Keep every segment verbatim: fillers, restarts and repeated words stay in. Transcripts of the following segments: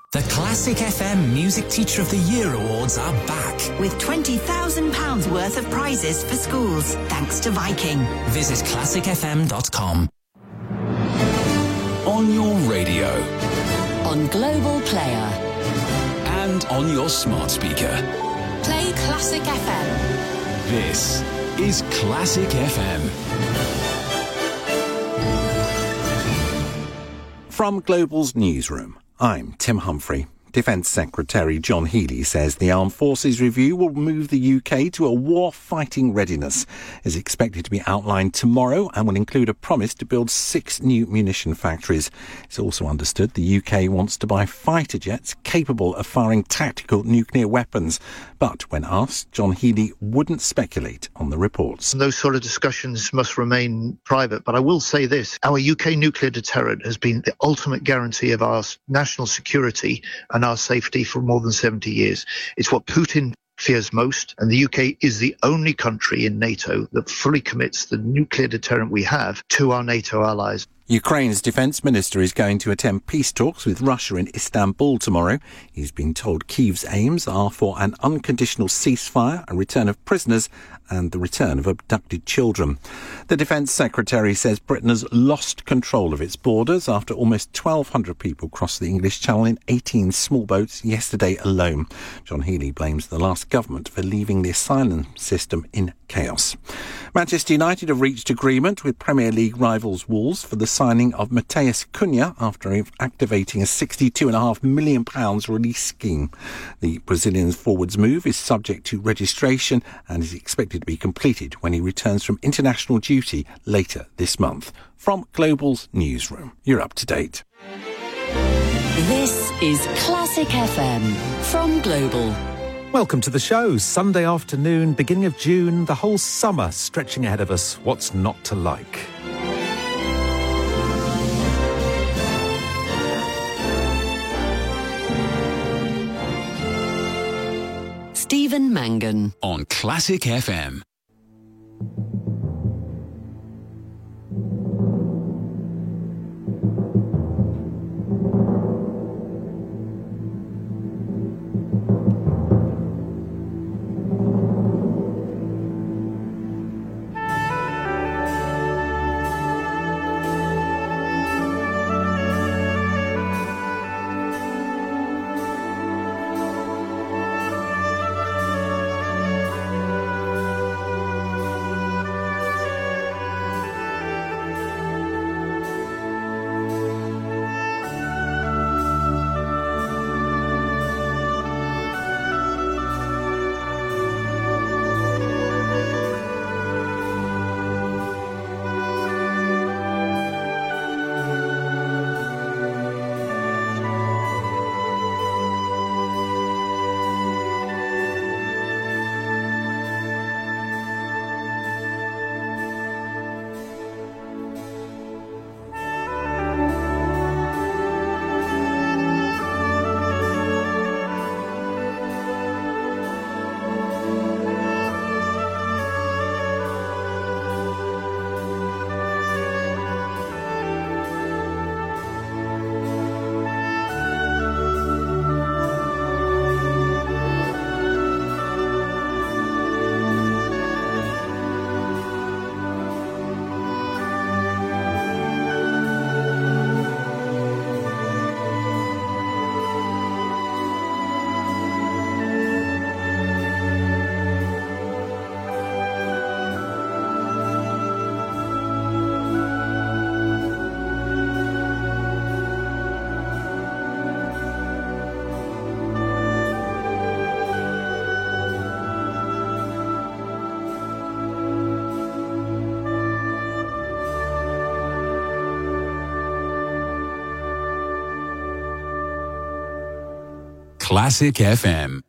The Classic F M Music Teacher of the Year Awards are back. With twenty thousand pounds worth of prizes for schools, thanks to Viking. Visit classic f m dot com. On your radio. On Global Player. And on your smart speaker. Play Classic F M. This is Classic F M. From Global's newsroom, I'm Tim Humphrey. Defence Secretary John Healey says the Armed Forces review will move the U K to a war-fighting readiness. It's expected to be outlined tomorrow and will include a promise to build six new munition factories. It's also understood the U K wants to buy fighter jets capable of firing tactical nuclear weapons. But when asked, John Healey wouldn't speculate on the reports. Those sort of discussions must remain private. But I will say this, our U K nuclear deterrent has been the ultimate guarantee of our national security and our safety for more than seventy years. It's what Putin fears most, and the U K is the only country in NATO that fully commits the nuclear deterrent we have to our NATO allies. Ukraine's defence minister is going to attend peace talks with Russia in Istanbul tomorrow. He's been told Kyiv's aims are for an unconditional ceasefire, a return of prisoners and the return of abducted children. The Defence Secretary says Britain has lost control of its borders after almost twelve hundred people crossed the English Channel in eighteen small boats yesterday alone. John Healey blames the last government for leaving the asylum system in chaos. Manchester United have reached agreement with Premier League rivals Wolves for the signing of Matheus Cunha after activating a sixty-two point five million pounds release scheme. The Brazilian forward's move is subject to registration and is expected to be completed when he returns from international duty later this month. From Global's newsroom, you're up to date. This is Classic F M from Global. Welcome to the show. Sunday afternoon, beginning of June, the whole summer stretching ahead of us. What's not to like? Stephen Mangan on Classic F M. Classic F M.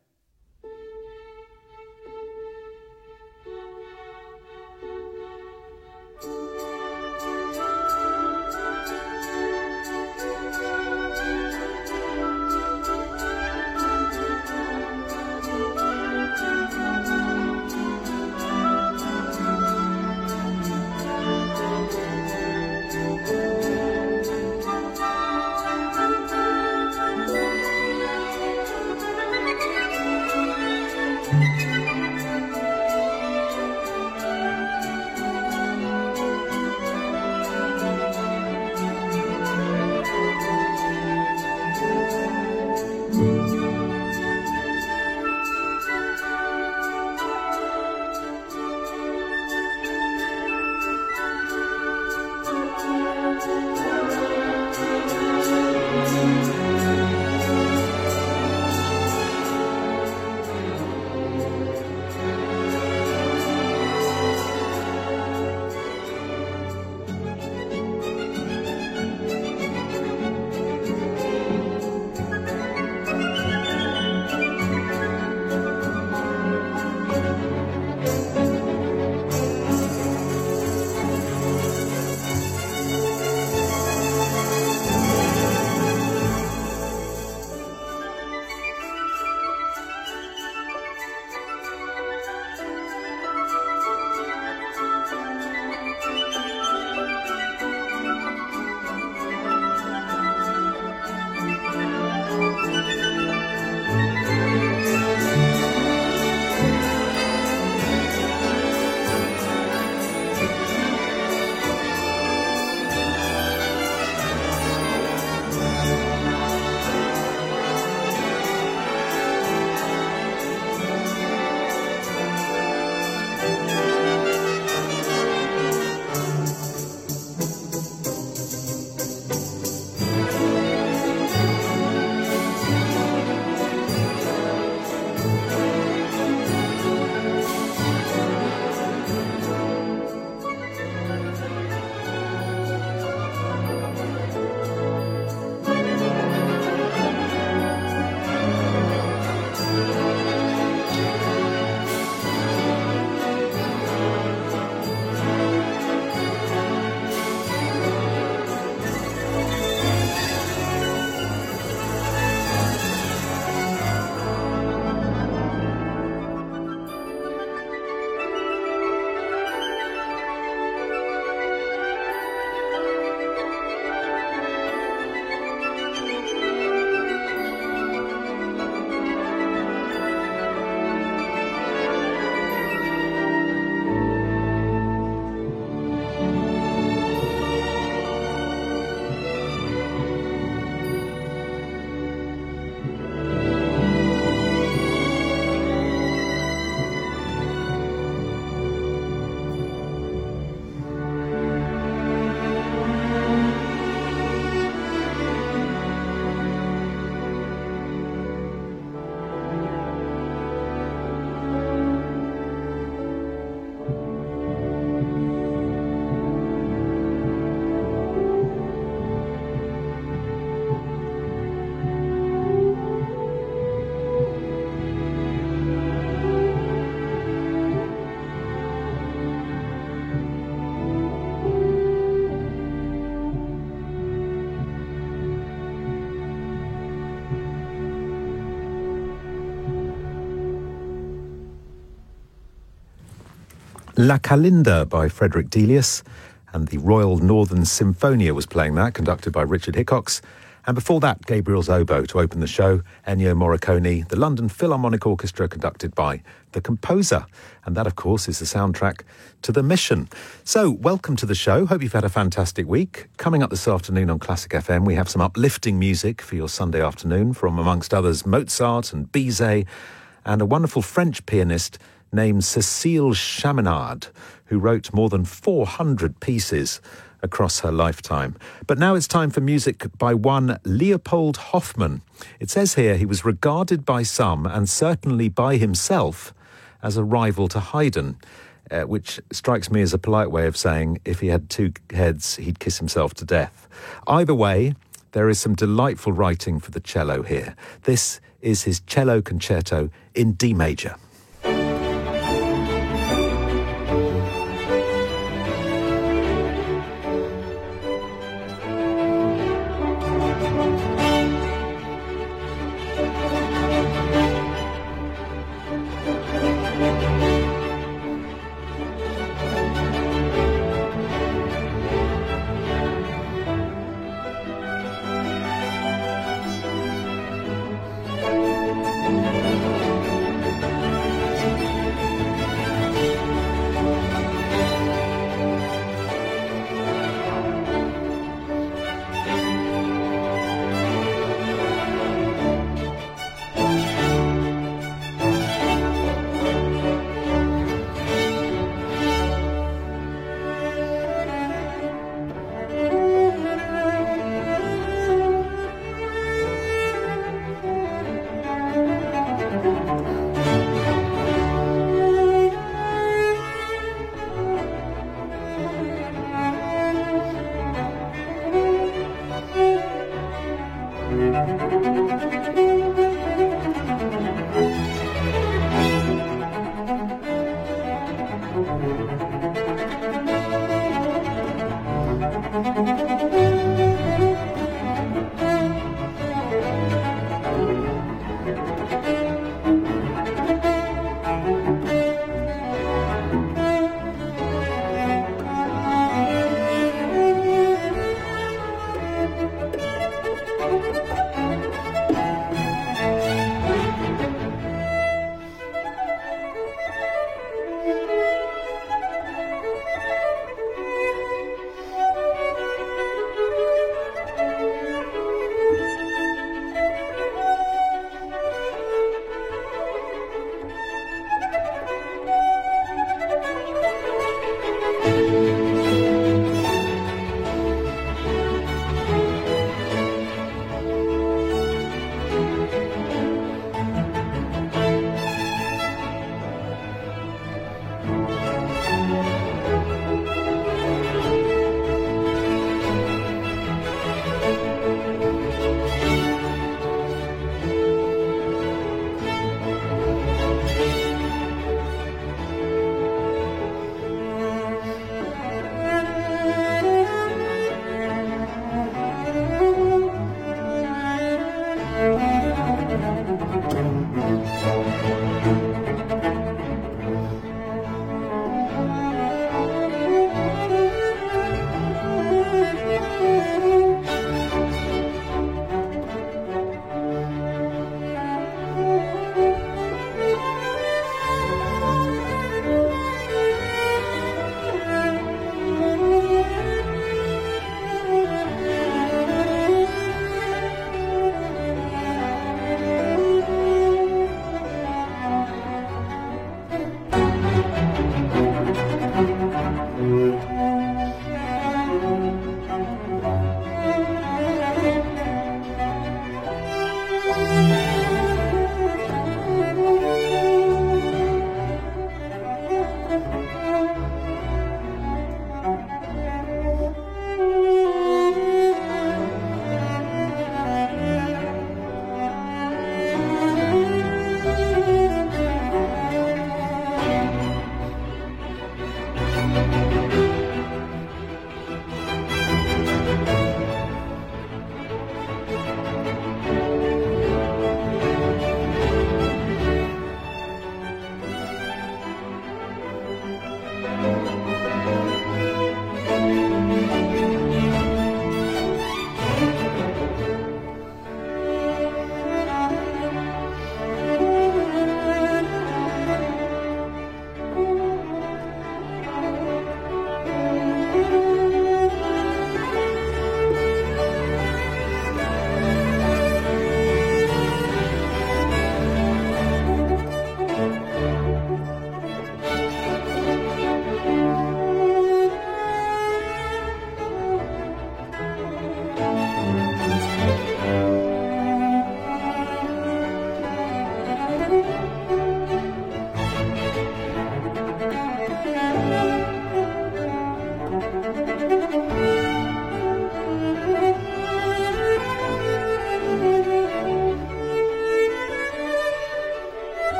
La Calinda by Frederick Delius, and the Royal Northern Symphonia was playing that, conducted by Richard Hickox. And before that, Gabriel's Oboe to open the show, Ennio Morricone, the London Philharmonic Orchestra, conducted by the composer. And that, of course, is the soundtrack to The Mission. So, welcome to the show. Hope you've had a fantastic week. Coming up this afternoon on Classic F M, we have some uplifting music for your Sunday afternoon from, amongst others, Mozart and Bizet, and a wonderful French pianist named Cécile Chaminade, who wrote more than four hundred pieces across her lifetime. But now it's time for music by one Leopold Hoffmann. It says here he was regarded by some, and certainly by himself, as a rival to Haydn, uh, which strikes me as a polite way of saying if he had two heads, he'd kiss himself to death. Either way, there is some delightful writing for the cello here. This is his cello concerto in D major.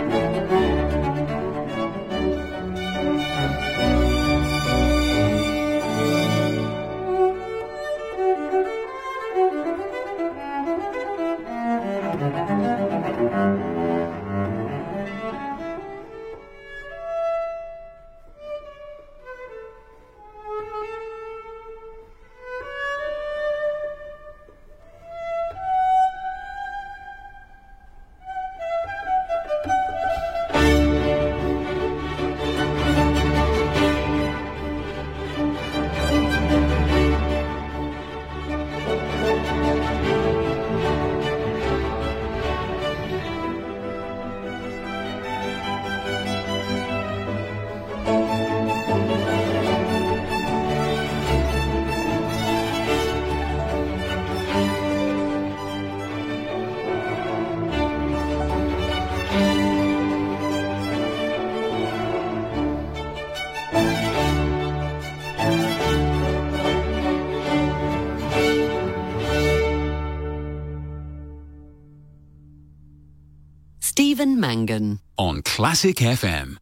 Stephen Mangan. On Classic F M.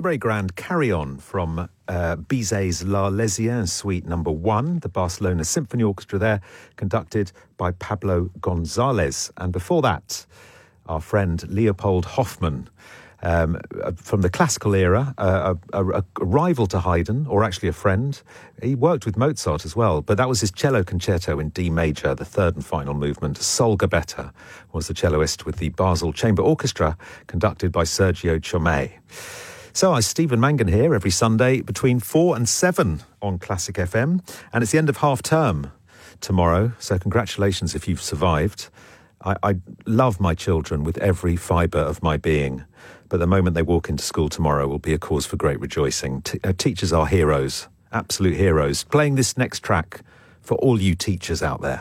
very grand Carry On from uh, Bizet's L'Arlésien Suite Number One, the Barcelona Symphony Orchestra there, conducted by Pablo González. And before that, our friend Leopold Hoffmann, um, from the classical era, uh, a, a, a rival to Haydn, or actually a friend. He worked with Mozart as well, but that was his cello concerto in D major, the third and final movement. Sol Gabetta was the celloist with the Basel Chamber Orchestra, conducted by Sergio Chomé. So, I'm Stephen Mangan here every Sunday between four and seven on Classic F M, and it's the end of half term tomorrow, so congratulations if you've survived. I, I love my children with every fibre of my being, but the moment they walk into school tomorrow will be a cause for great rejoicing. T- uh, teachers are heroes, absolute heroes. Playing this next track for all you teachers out there.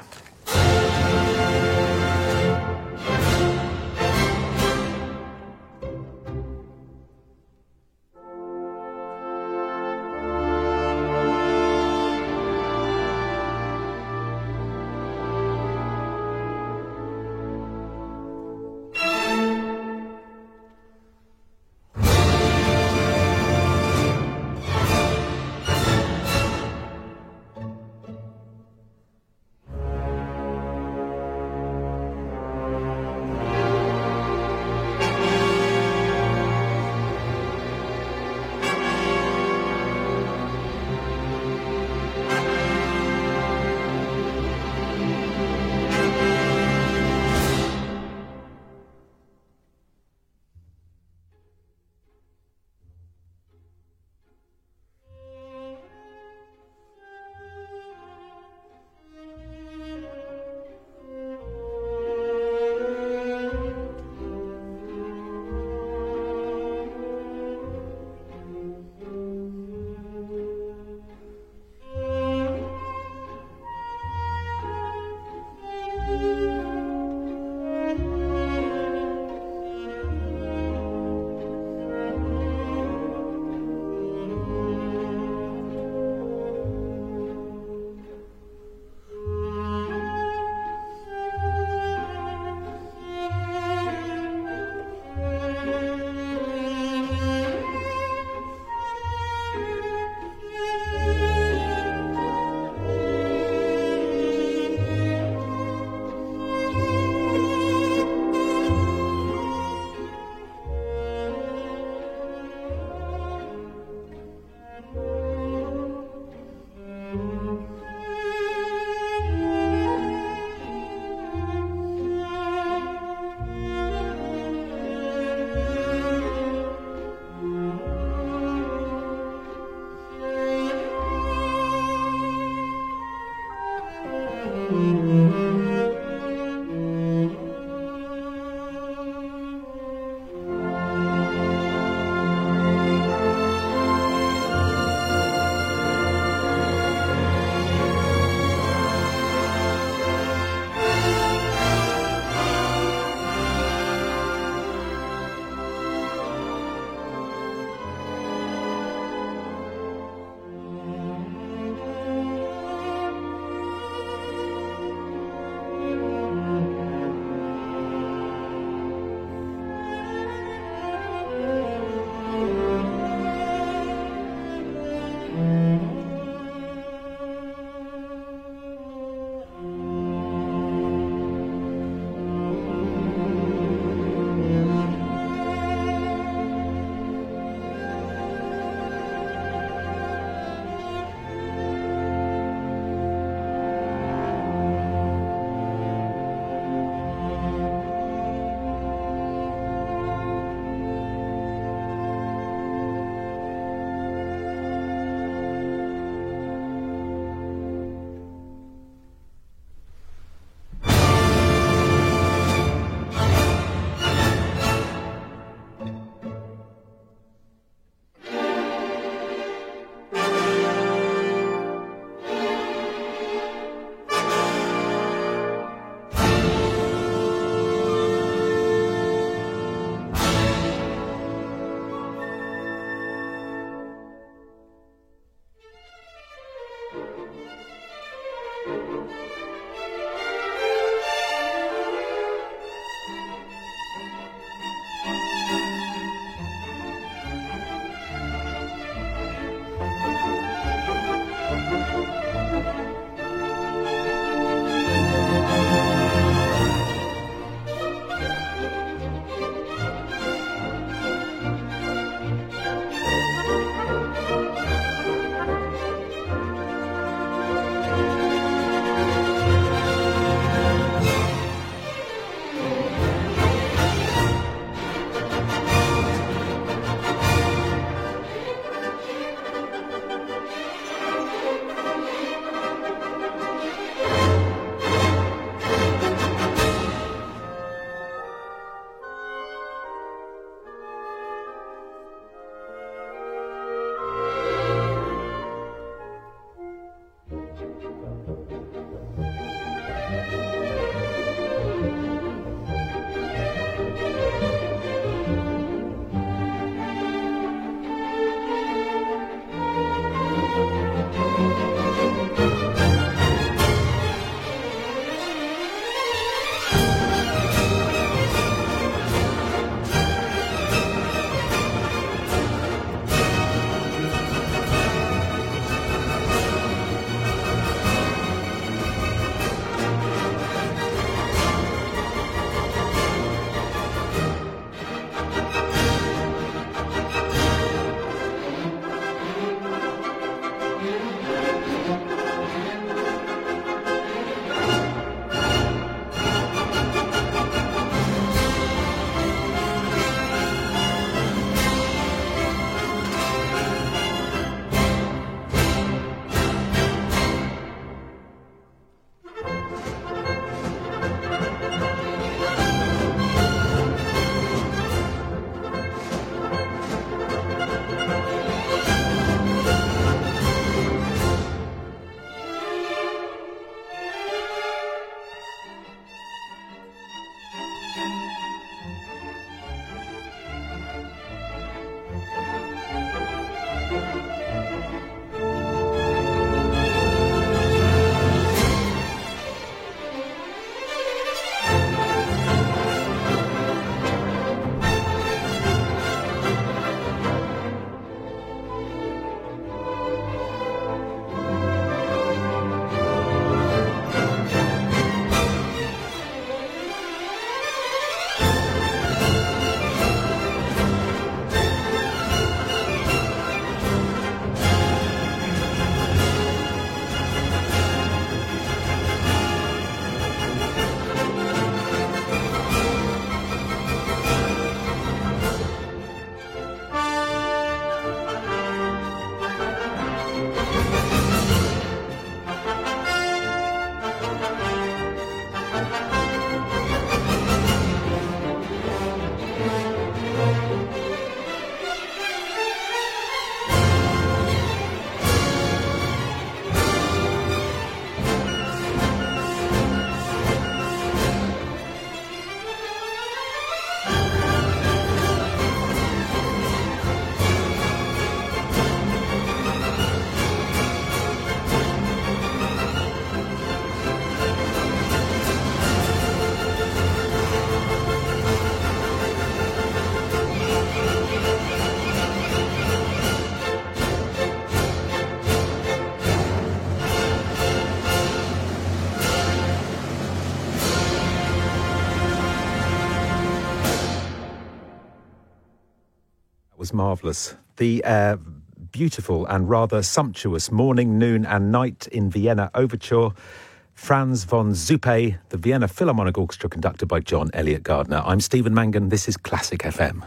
That's marvellous. The uh, beautiful and rather sumptuous Morning, Noon and Night in Vienna Overture. Franz von Zuppe, the Vienna Philharmonic Orchestra, conducted by John Elliott Gardner. I'm Stephen Mangan. This is Classic F M.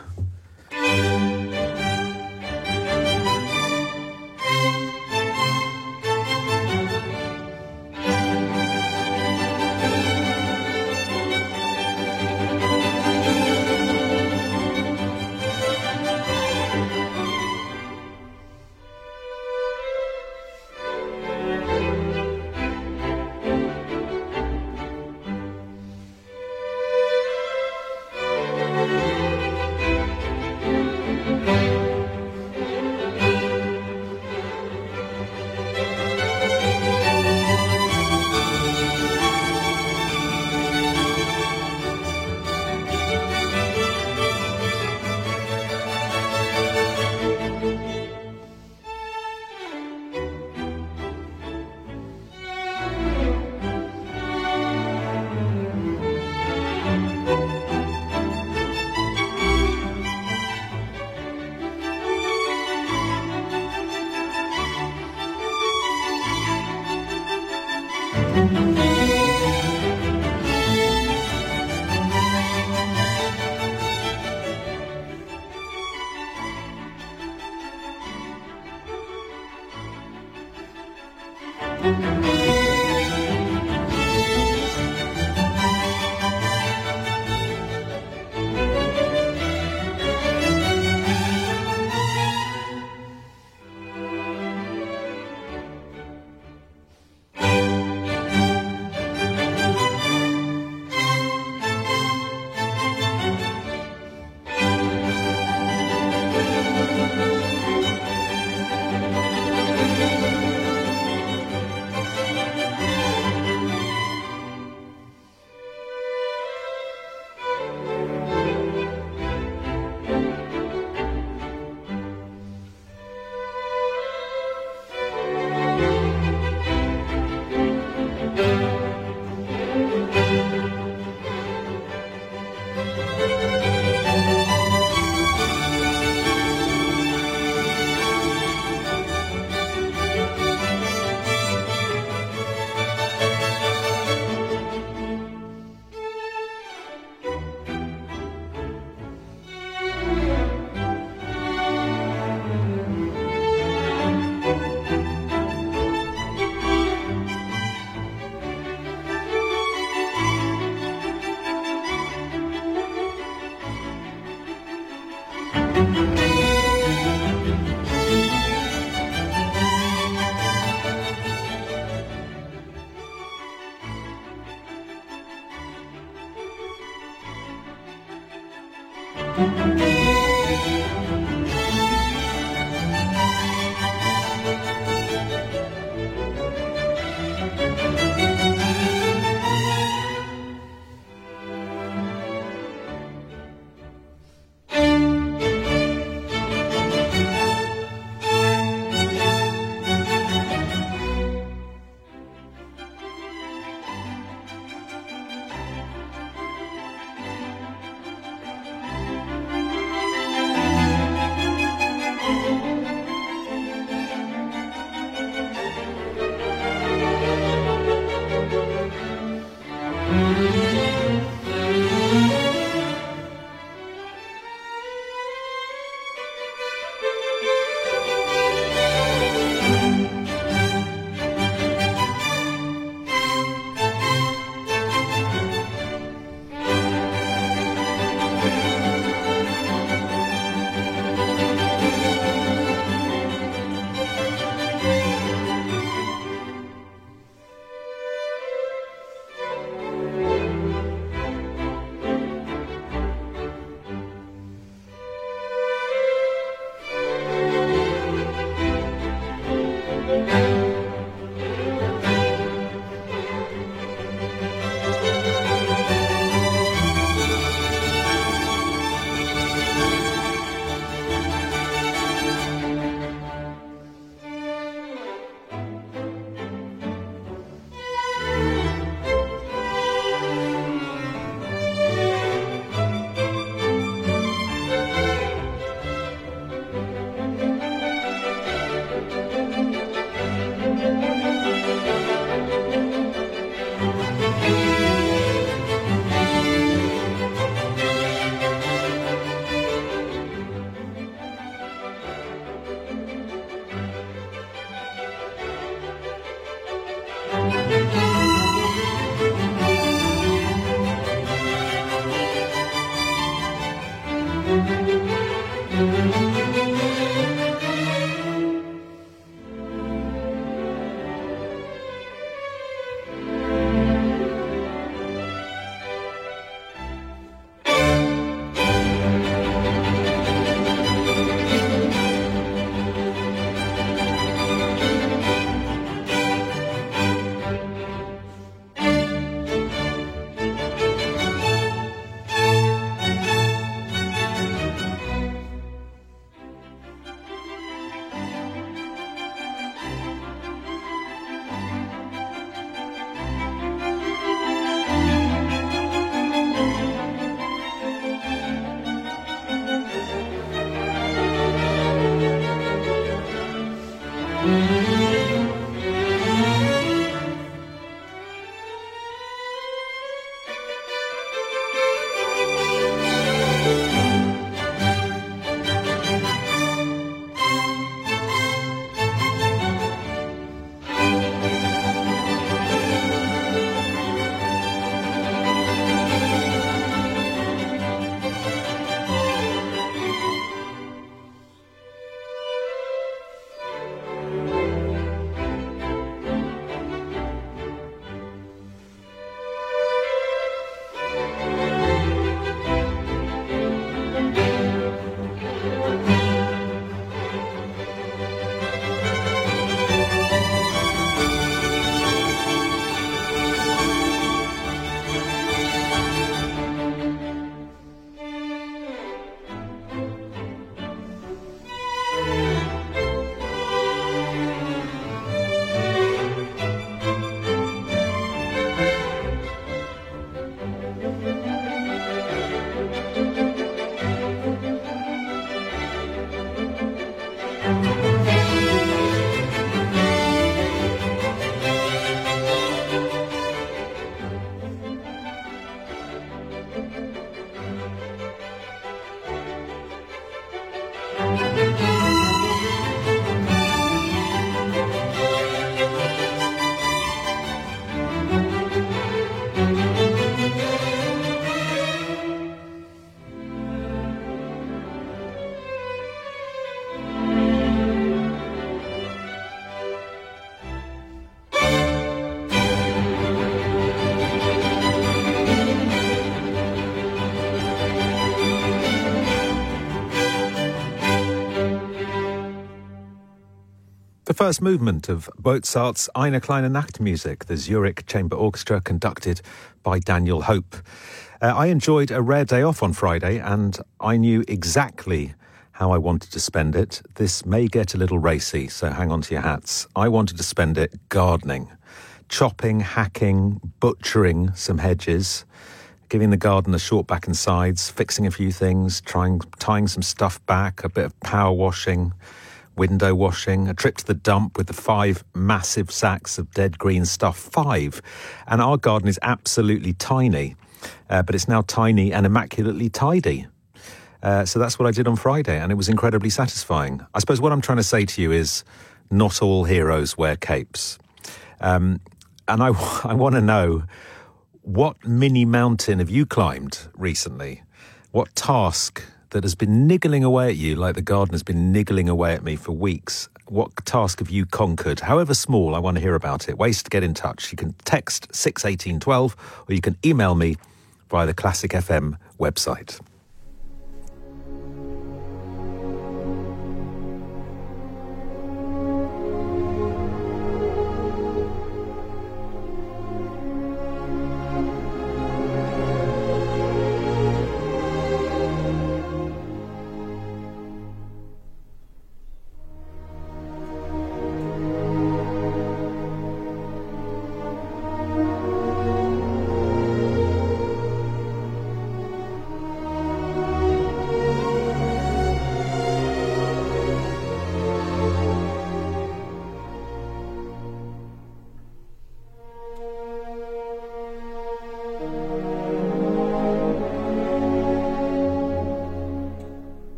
The first movement of Mozart's Eine kleine Nachtmusik, the Zurich Chamber Orchestra, conducted by Daniel Hope. Uh, I enjoyed a rare day off on Friday, and I knew exactly how I wanted to spend it. This may get a little racy, so hang on to your hats. I wanted to spend it gardening, chopping, hacking, butchering some hedges, giving the garden a short back and sides, fixing a few things, trying tying some stuff back, a bit of power washing, window washing, a trip to the dump with the five massive sacks of dead green stuff. Five. And our garden is absolutely tiny, uh, but it's now tiny and immaculately tidy. Uh, so that's what I did on Friday, and it was incredibly satisfying. I suppose what I'm trying to say to you is not all heroes wear capes. Um, and I, I want to know, what mini mountain have you climbed recently? What task that has been niggling away at you like the garden has been niggling away at me for weeks? What task have you conquered? However small, I want to hear about it. Ways to get in touch. You can text six one eight one two, or you can email me via the Classic F M website.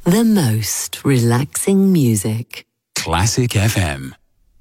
The most relaxing music. Classic F M.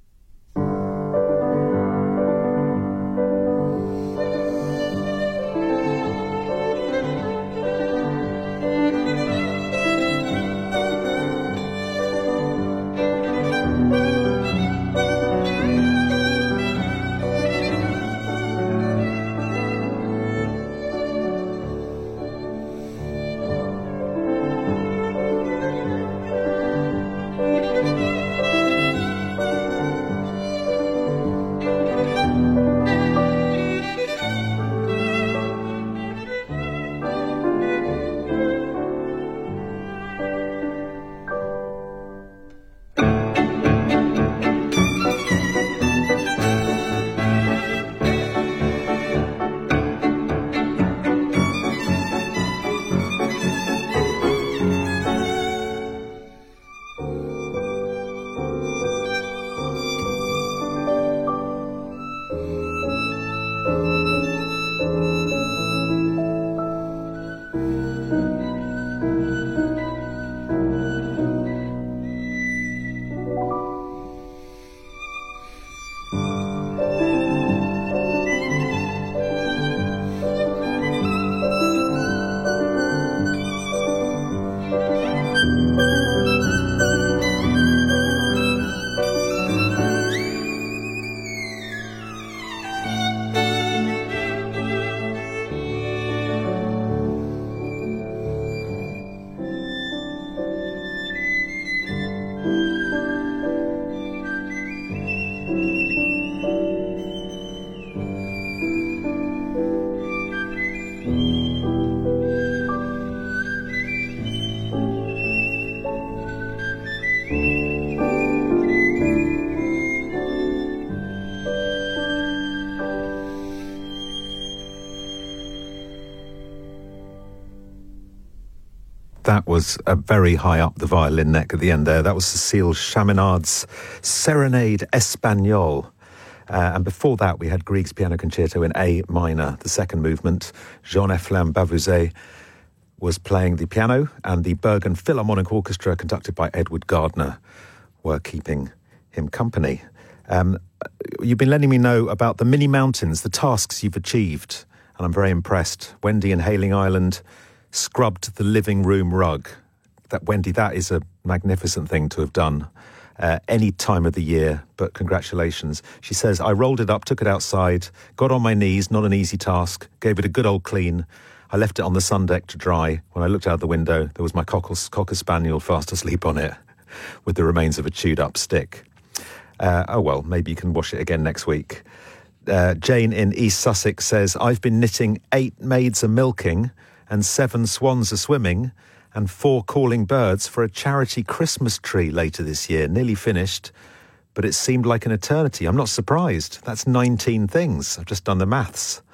That was a very high up the violin neck at the end there. That was Cécile Chaminad's Serenade Espagnole. Uh, and before that, we had Grieg's Piano Concerto in A minor, the second movement. Jean-Efflin Bavouzet was playing the piano, and the Bergen Philharmonic Orchestra, conducted by Edward Gardner, were keeping him company. Um, you've been letting me know about the mini mountains, the tasks you've achieved, and I'm very impressed. Wendy in Hayling Island scrubbed the living room rug. That, Wendy, that is a magnificent thing to have done uh, any time of the year, but congratulations. She says, I rolled it up, took it outside, got on my knees, not an easy task, gave it a good old clean. I left it on the sun deck to dry. When I looked out the window, there was my cocker, cocker spaniel fast asleep on it with the remains of a chewed up stick. Uh, oh well, maybe you can wash it again next week. Uh, Jane in East Sussex says, I've been knitting eight maids a milking and seven swans a swimming and four calling birds for a charity Christmas tree later this year. Nearly finished, but it seemed like an eternity. I'm not surprised. That's nineteen things. I've just done the maths.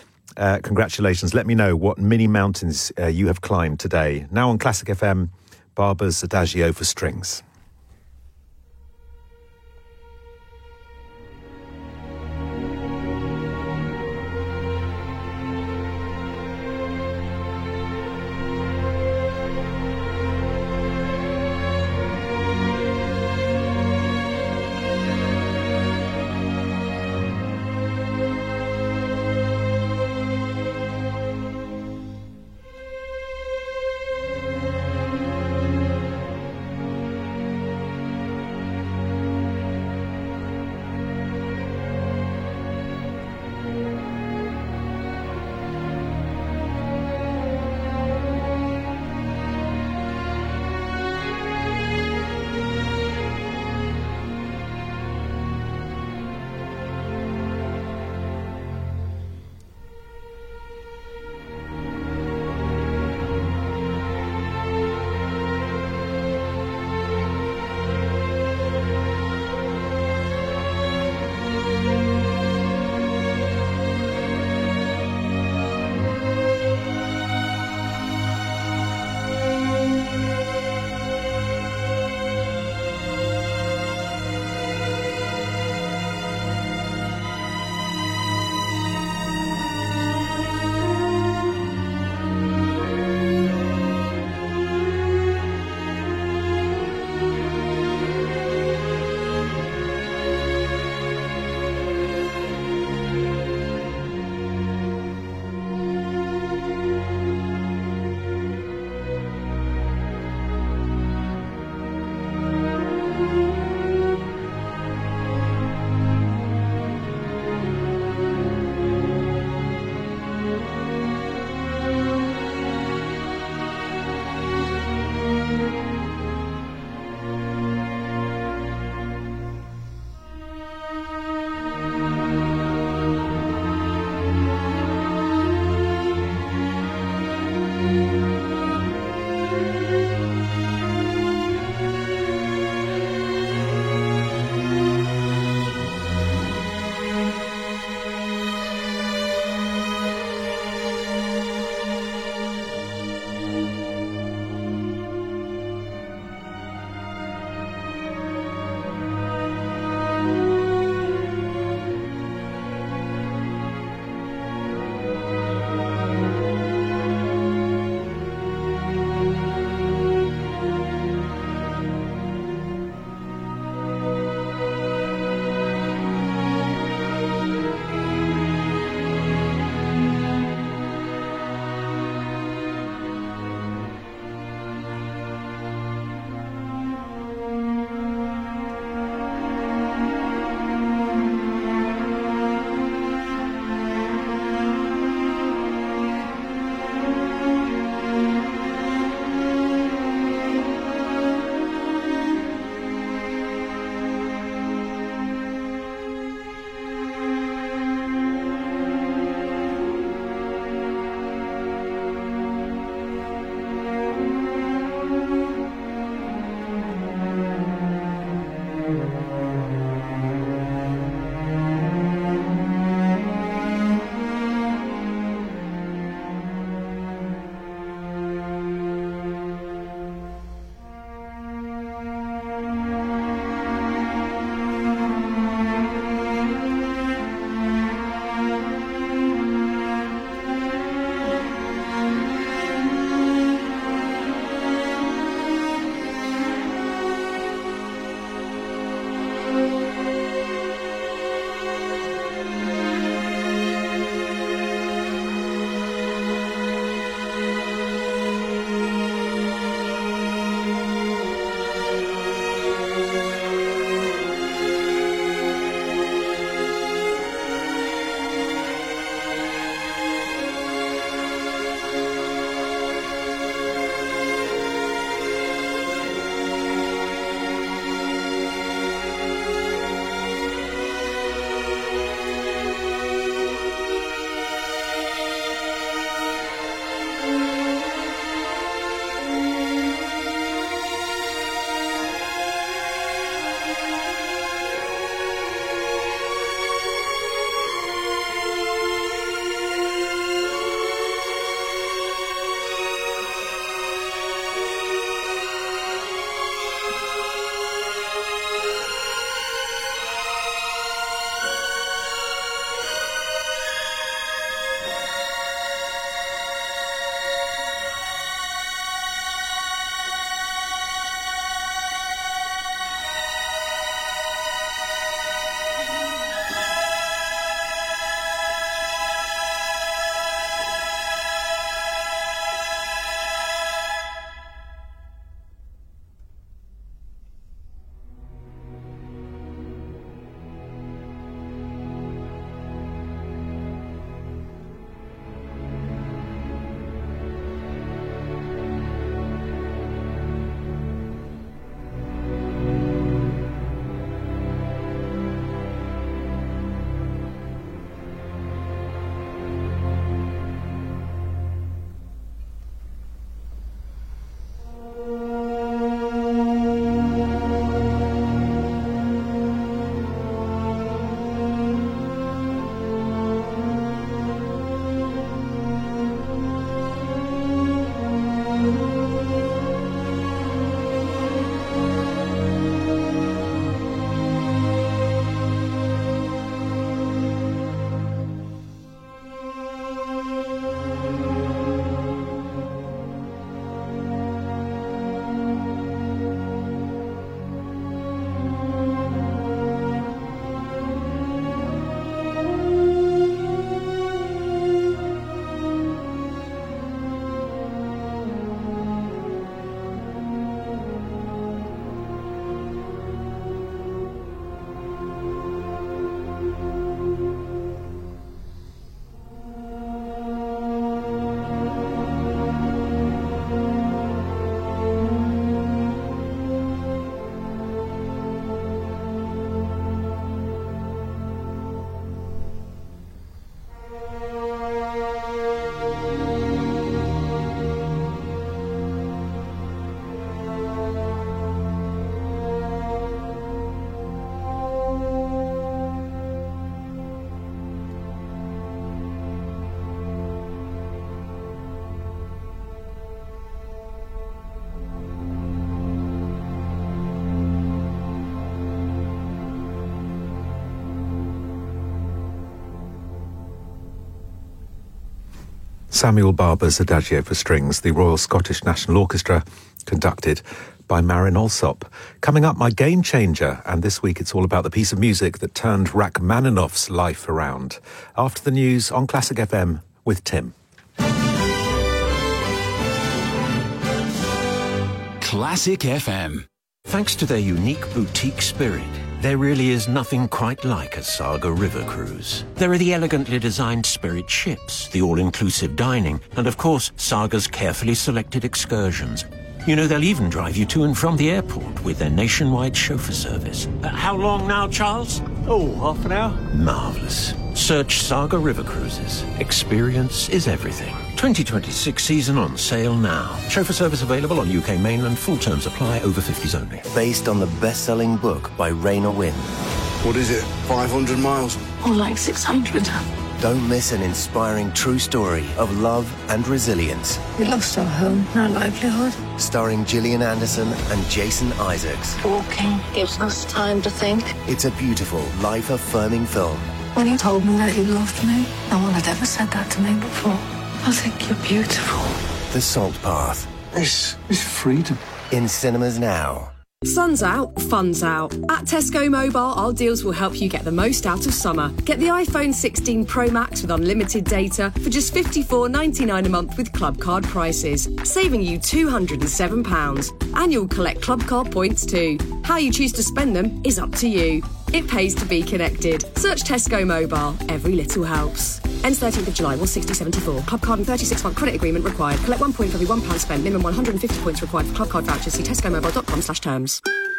Uh, congratulations. Let me know what mini mountains uh, you have climbed today. Now on Classic F M, Barber's Adagio for strings. Samuel Barber's Adagio for Strings, the Royal Scottish National Orchestra, conducted by Marin Alsop. Coming up, my game changer, and this week it's all about the piece of music that turned Rachmaninoff's life around. After the news on Classic F M with Tim. Classic F M. Thanks to their unique boutique spirit, there really is nothing quite like a Saga River cruise. There are the elegantly designed Spirit ships, the all-inclusive dining, and of course, Saga's carefully selected excursions. You know, they'll even drive you to and from the airport with their nationwide chauffeur service. Uh, how long now, Charles? Oh, half an hour. Marvellous. Search Saga River Cruises. Experience is everything. twenty twenty-six season on sale now. Chauffeur service available on U K mainland. Full terms apply. Over fifties only. Based on the best-selling book by Raina Wynn. What is it? five hundred miles? Or like six hundred. Don't miss an inspiring true story of love and resilience. We lost our home, our livelihood. Starring Gillian Anderson and Jason Isaacs. Walking gives us time to think. It's a beautiful, life-affirming film. When you told me that you loved me, no one had ever said that to me before. I think you're beautiful. The Salt Path. This is freedom. In cinemas now. Sun's out, fun's out. At Tesco Mobile, our deals will help you get the most out of summer. Get the iPhone sixteen Pro Max with unlimited data for just fifty-four ninety-nine a month with Club Card prices, saving you two hundred and seven pounds. And you'll collect Club Card points too. How you choose to spend them is up to you. It pays to be connected. Search Tesco Mobile. Every little helps. Ends thirteenth of July, one sixty seventy-four. Club Card and thirty-six month credit agreement required. Collect one point for every one pound spent. Minimum one hundred and fifty points required for Club Card vouchers. See tescomobile.com slash terms.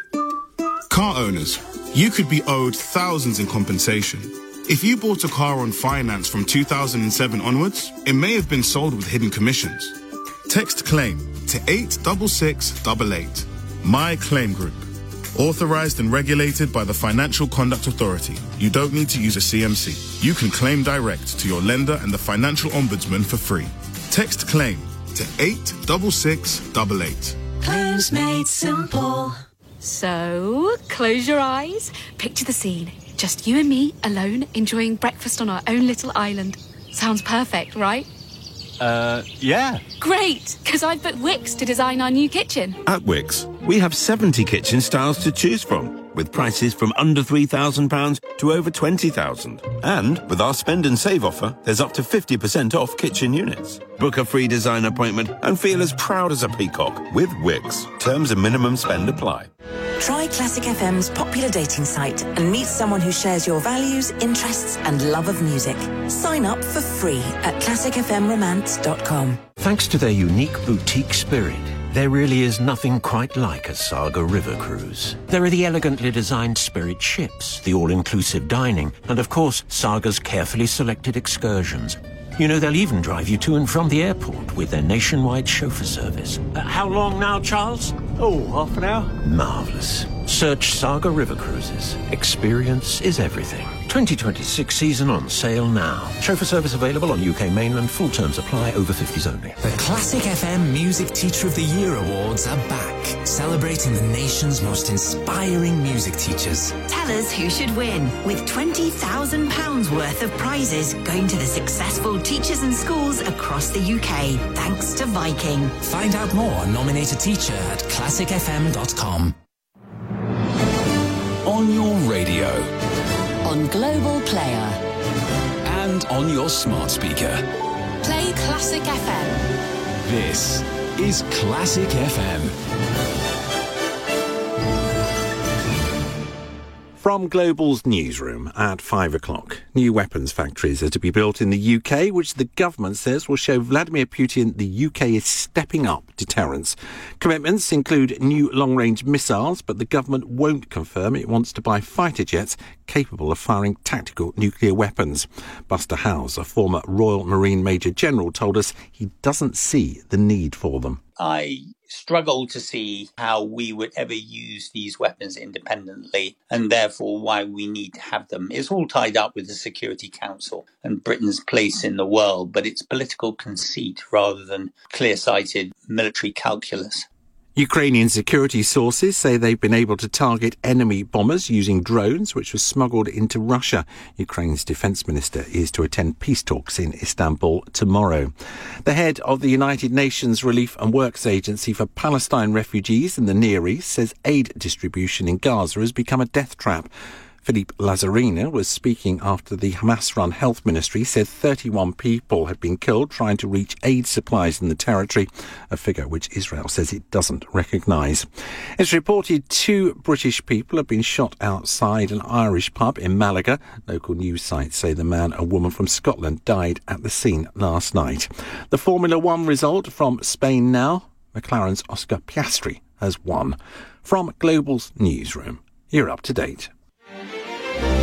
Car owners, you could be owed thousands in compensation. If you bought a car on finance from two thousand seven onwards, it may have been sold with hidden commissions. Text claim to eight six six eight eight. My Claim Group. Authorized and regulated by the Financial Conduct Authority. You don't need to use a C M C. You can claim direct to your lender and the Financial Ombudsman for free. Text claim to eight six six eight eight. Claims made simple. So, close your eyes. Picture the scene. Just you and me, alone, enjoying breakfast on our own little island. Sounds perfect, right? Uh, yeah. Great, because I've booked Wix to design our new kitchen. At Wix, we have seventy kitchen styles to choose from, with prices from under three thousand pounds to over twenty thousand pounds. And with our spend and save offer, there's up to fifty percent off kitchen units. Book a free design appointment and feel as proud as a peacock with Wix. Terms and minimum spend apply. Try Classic F M's popular dating site and meet someone who shares your values, interests and love of music. Sign up for free at classic f m romance dot com. Thanks to their unique boutique spirit, there really is nothing quite like a Saga River cruise. There are the elegantly designed Spirit ships, the all-inclusive dining, and of course, Saga's carefully selected excursions. You know, they'll even drive you to and from the airport with their nationwide chauffeur service. Uh, how long now, Charles? Oh, half an hour. Marvellous. Search Saga River Cruises. Experience is everything. twenty twenty-six season on sale now. Chauffeur service available on U K mainland. Full terms apply. Over fifties only. The Classic F M Music Teacher of the Year Awards are back, celebrating the nation's most inspiring music teachers. Tell us who should win, with twenty thousand pounds worth of prizes going to the successful teachers and schools across the U K, thanks to Viking. Find out more and nominate a teacher at classic f m dot com. On your radio. On Global Player. And on your smart speaker. Play Classic F M. This is Classic F M. From Global's newsroom at five o'clock, new weapons factories are to be built in the U K, which the government says will show Vladimir Putin the U K is stepping up deterrence. Commitments include new long-range missiles, but the government won't confirm it wants to buy fighter jets capable of firing tactical nuclear weapons. Buster Howes, a former Royal Marine Major General, told us he doesn't see the need for them. I struggle to see how we would ever use these weapons independently, and therefore why we need to have them. It's all tied up with the Security Council and Britain's place in the world, but it's political conceit rather than clear-sighted military calculus. Ukrainian security sources say they've been able to target enemy bombers using drones, which were smuggled into Russia. Ukraine's defence minister is to attend peace talks in Istanbul tomorrow. The head of the United Nations Relief and Works Agency for Palestine refugees in the Near East says aid distribution in Gaza has become a death trap. Philippe Lazarina was speaking after the Hamas-run health ministry said thirty-one people had been killed trying to reach aid supplies in the territory, a figure which Israel says it doesn't recognise. It's reported two British people have been shot outside an Irish pub in Malaga. Local news sites say the man, a woman from Scotland, died at the scene last night. The Formula One result from Spain now. McLaren's Oscar Piastri has won. From Global's newsroom, you're up to date.